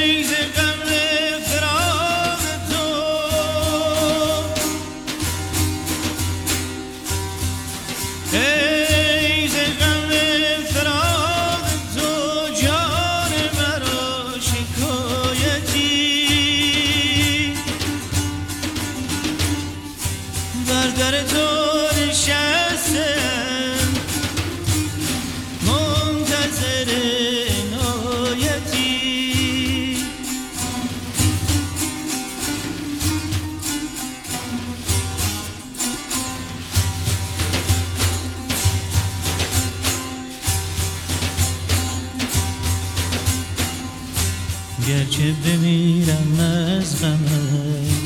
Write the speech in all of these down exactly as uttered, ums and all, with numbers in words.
گرچه بمیرم از غمت،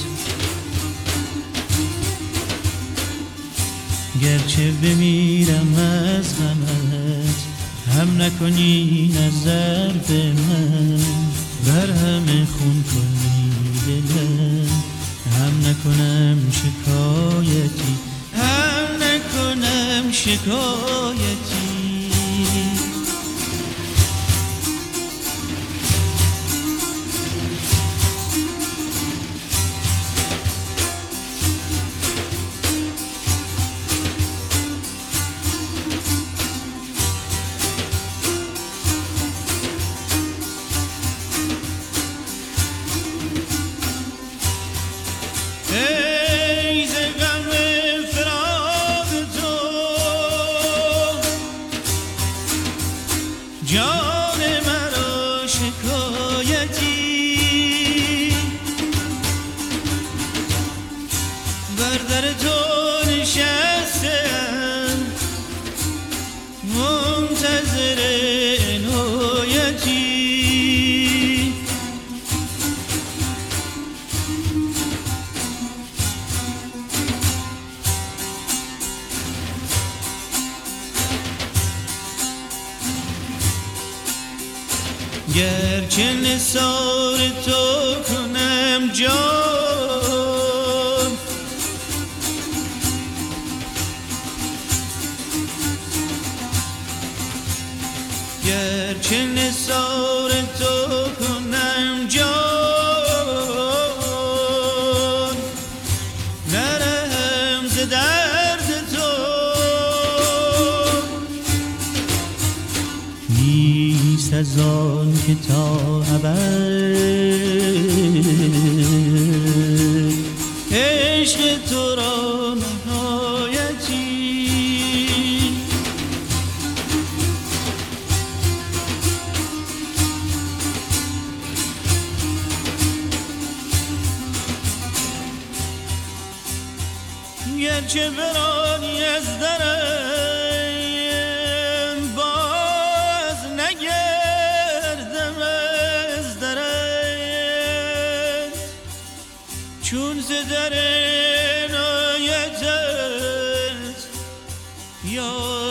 گرچه بمیرم از غمت، هم نکنی نظر به من، بر همه خون کنی دلم، هم نکنم شکایتی، هم نکنم شکایتی. جان مرا شکایتی، بر در تو نشستم منتظر عنایتی. گرچه نثار تو کنم جان، گرچه نثار تو کنم جان، نرهم ز درد تو، نیست از آن که تا ابد عشق تو را نهایتی. گرچه برانی از درم باز نگردم از درت، چون ز در عنایتت یا